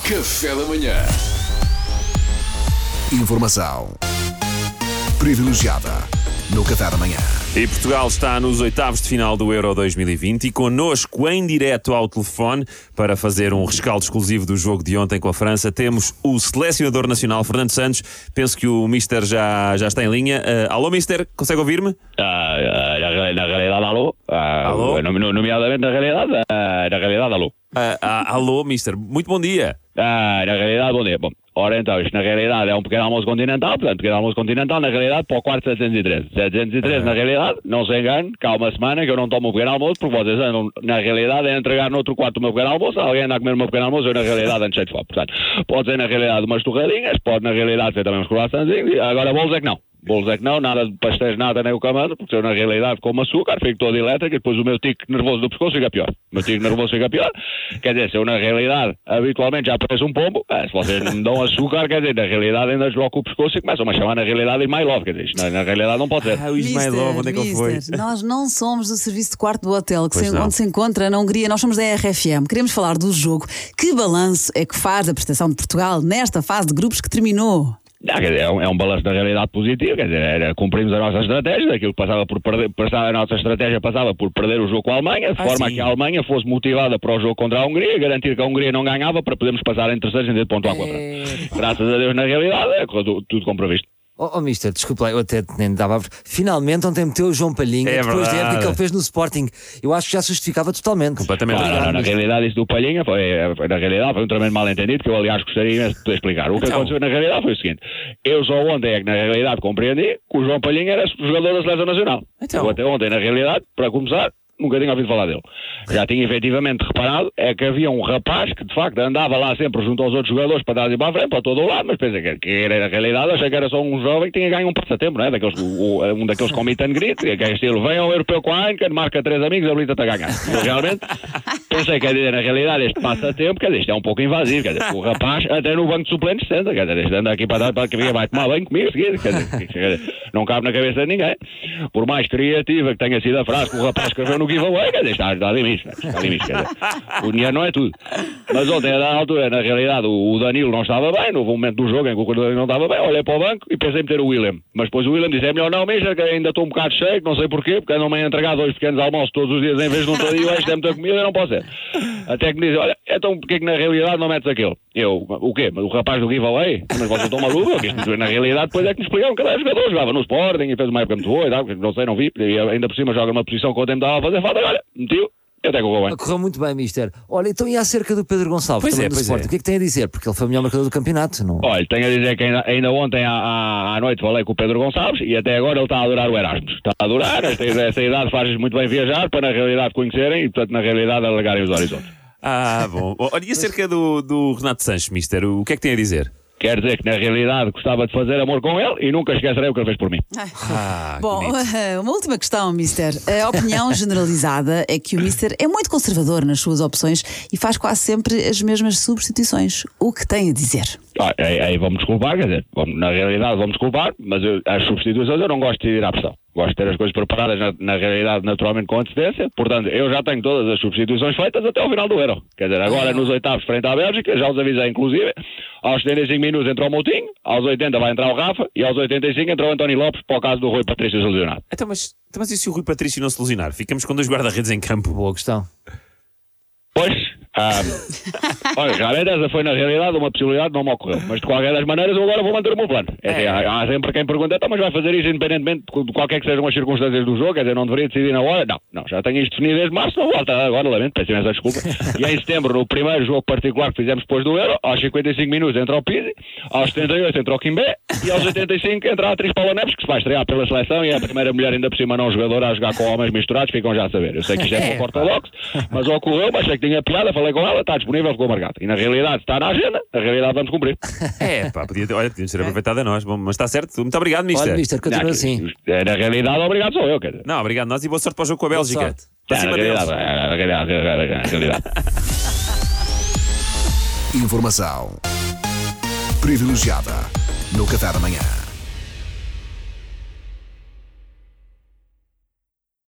Café da manhã. Informação privilegiada no Café da manhã. E Portugal está nos oitavos de final do Euro 2020 e connosco em direto ao telefone para fazer um rescaldo exclusivo do jogo de ontem com a França temos o selecionador nacional Fernando Santos. Penso que o Mister já está em linha. Alô Mister, consegue ouvir-me? Na realidade, alô. Alô? Nomeadamente na realidade, alô. Alô Mister, muito bom dia. Na realidade, bom dia. Bom, ora então, isto na realidade é um pequeno almoço continental, portanto, pequeno almoço continental, na realidade, para o quarto 713. 713, na realidade, não se engane, cá há uma semana que eu não tomo o pequeno almoço, porque vocês andam, na realidade, a entregar no outro quarto o meu pequeno almoço, alguém anda a comer o meu pequeno almoço, eu, na realidade, ando cheio de fome. Portanto, pode ser, na realidade, umas torradinhas, pode, na realidade, ser também uns croissantzinhos, agora bolos é que não. Bolos é que não, nada de pastéis, nada, nem o camando, porque eu na realidade como açúcar, fico todo elétrico e depois o meu tique nervoso do pescoço fica pior. O meu tique nervoso fica pior, quer dizer, se eu na realidade habitualmente já pareço um pombo, se vocês não me dão açúcar, quer dizer, na realidade ainda desloco o pescoço e começam-me a chamar na realidade My Love, quer dizer, isto na realidade não pode ser. O Ismael Love, onde é que ele foi? Nós não somos do serviço de quarto do hotel onde se encontra na Hungria, nós somos da RFM. Queremos falar do jogo. Que balanço é que faz a prestação de Portugal nesta fase de grupos que terminou? Quer dizer, é um balanço da realidade positivo, quer dizer, cumprimos a nossa estratégia, aquilo que passava por perder, a nossa estratégia passava por perder o jogo com a Alemanha, de forma que a Alemanha fosse motivada para o jogo contra a Hungria, garantir que a Hungria não ganhava para podermos passar em terceiros em de pontuar com a França. Graças a Deus, na realidade, é tudo como previsto. Mister, desculpa lá, eu até nem dava. Finalmente ontem meteu o João Palhinha, depois da época que ele fez no Sporting. Eu acho que já se justificava totalmente. Completamente. Na realidade, isso do Palhinha na realidade foi um tremendo mal entendido, que eu, aliás, gostaria de poder explicar. O que aconteceu na realidade foi o seguinte: eu só ontem é que na realidade compreendi que o João Palhinha era jogador da Seleção Nacional. Eu até ontem, na realidade, para começar, nunca tinha ouvido falar dele. Já tinha efetivamente reparado é que havia um rapaz que de facto andava lá sempre junto aos outros jogadores para trás e para a frente, para todo o lado, mas pensei que era na realidade, achei que era só um jovem que tinha ganho um passatempo, não é? Um daqueles com meet and greet, que é estilo, vem ao europeu com a Heineken, marca 3 amigos, habilita-te a ganhar. Eu realmente pensei que na realidade este passatempo, quer dizer, isto é um pouco invasivo, quer dizer, o rapaz até no banco de suplentes senta, quer dizer, este anda aqui para trás, que vai tomar banho comigo, quer dizer, não cabe na cabeça de ninguém. Por mais criativa que tenha sido a frase que o rapaz escreveu no giveaway, quer dizer, está a limites, quer dizer, o dinheiro não é tudo. Mas ontem, a dada altura, na realidade, o Danilo não estava bem, houve um momento do jogo em que o Danilo não estava bem, olhei para o banco e pensei em meter o William. Mas depois o William disse, é melhor não, Mister, que ainda estou um bocado cheio, não sei porquê, porque andam-me a entregar 2 pequenos almoços todos os dias em vez de um todinho, isto é muita comida, não pode ser. Até que me dizem, olha, então porquê que na realidade não metes aquele? Eu, o quê? O rapaz do giveaway? Mas vocês estão malucos? Na realidade, depois é que me explicaram que era jogador, jogava no Sporting e fez uma época muito boa e tal, não sei, não vi, e ainda por cima joga numa posição que o tempo estava a fazer falta, e olha, metiu. Até correu bem. Correu muito bem, Mister. Olha, então e acerca do Pedro Gonçalves, também do Sporting? O que é que tem a dizer? Porque ele foi o melhor marcador do campeonato, não? Olha, tenho a dizer que ainda ontem à noite falei com o Pedro Gonçalves e até agora ele está a adorar o Erasmus. Está a adorar, essa idade faz muito bem viajar para na realidade conhecerem e portanto na realidade alargarem os horizontes. Bom. Olha, e acerca do Renato Sanches, Mister, o que é que tem a dizer? Quer dizer que na realidade gostava de fazer amor com ele e nunca esquecerei o que ele fez por mim. Bom, uma última questão, Mister. A opinião generalizada é que o Mister é muito conservador nas suas opções e faz quase sempre as mesmas substituições. O que tem a dizer? Aí vamos desculpar, quer dizer, na realidade vamos desculpar, mas as substituições eu não gosto de ir à pressão. Gosto de ter as coisas preparadas na realidade naturalmente com antecedência. Portanto, eu já tenho todas as substituições feitas até ao final do Euro. Quer dizer, agora nos oitavos frente à Bélgica, já os avisei inclusive, aos 75 minutos entrou o Moutinho, aos 80 vai entrar o Rafa e aos 85 entrou o António Lopes para o caso do Rui Patrício se lesionar. Então, mas e se o Rui Patrício não se lesionar? Ficamos com 2 guarda-redes em campo. Boa questão. Pois, olha, realmente essa foi na realidade uma possibilidade, não me ocorreu. Mas de qualquer das maneiras eu agora vou manter o meu plano. Há sempre quem pergunta, então, mas vai fazer isso independentemente de qualquer que sejam as circunstâncias do jogo, quer dizer, não deveria decidir na hora? Não, já tenho isto definido desde março, não volta agora, lamento, peço imensa desculpa. E em setembro, no primeiro jogo particular que fizemos depois do Euro, aos 55 minutos entra o Pizzi, aos 78 entra o Kimbé e aos 85 entra a atriz Paula Neves, que se vai estrear pela seleção e é a primeira mulher ainda por cima não jogadora a jogar com homens misturados, ficam já a saber. Eu sei que isto é pouco ortodoxo, mas ocorreu, mas achei que tinha piada, falei com ela, está disponível, ficou marcado. E na realidade está na agenda, na realidade vamos cumprir. Podíamos ter aproveitado a nós. Bom, mas está certo. Muito obrigado, Mister. Olha, Mister, continua assim. Na realidade, obrigado sou eu, quer dizer. Não, obrigado nós e boa sorte para o jogo com a Bélgica. Na realidade. Informação privilegiada no Café da manhã.